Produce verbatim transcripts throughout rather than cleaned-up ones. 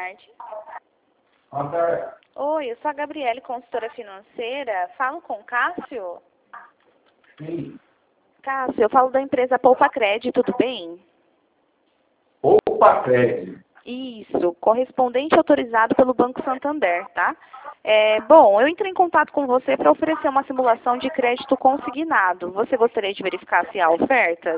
tarde. Boa tarde. Oi, eu sou a Gabriele, consultora financeira. Falo com o Cássio? Sim. Cássio, eu falo da empresa Poupa Crédito, tudo bem? Poupa Crédito. Isso, correspondente autorizado pelo Banco Santander, tá? É, bom, eu entrei em contato com você para oferecer uma simulação de crédito consignado. Você gostaria de verificar se há ofertas?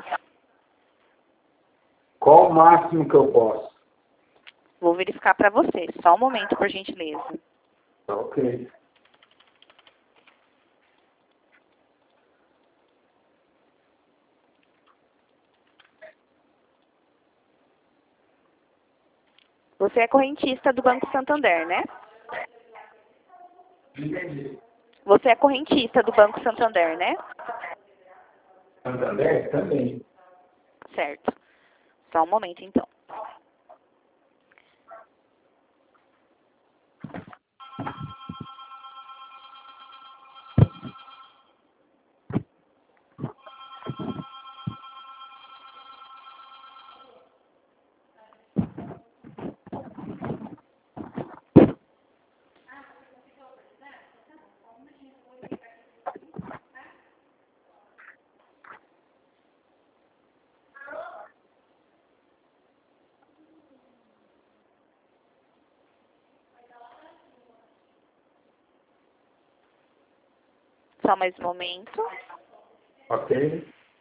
Qual o máximo que eu posso? Vou verificar para você. Só um momento, por gentileza. Ok. Você é correntista do Banco Santander, né? Entendi. Você é correntista do Banco Santander, né? Santander também. Certo. Só um momento, então. Só mais um momento. Ok.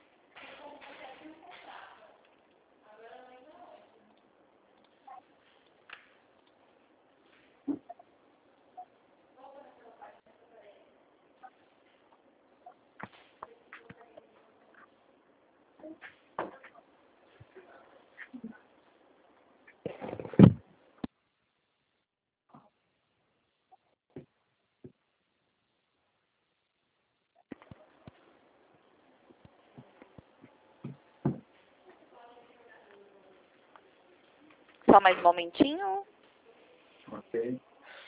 Só mais um momentinho. Ok.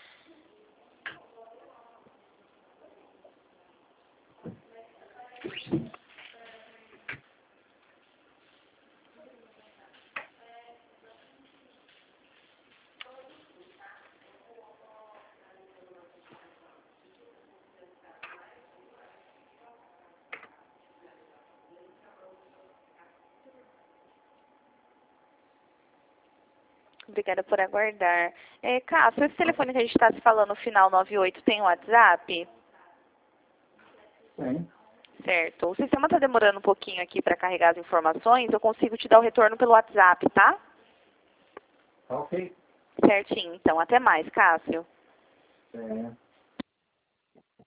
Obrigada por aguardar. É, Cássio, esse telefone que a gente está se falando, no final nove oito, tem WhatsApp? Sim. Certo. O sistema está demorando um pouquinho aqui para carregar as informações. Eu consigo te dar o retorno pelo WhatsApp, tá? Ok. Certinho. Então, até mais, Cássio. É.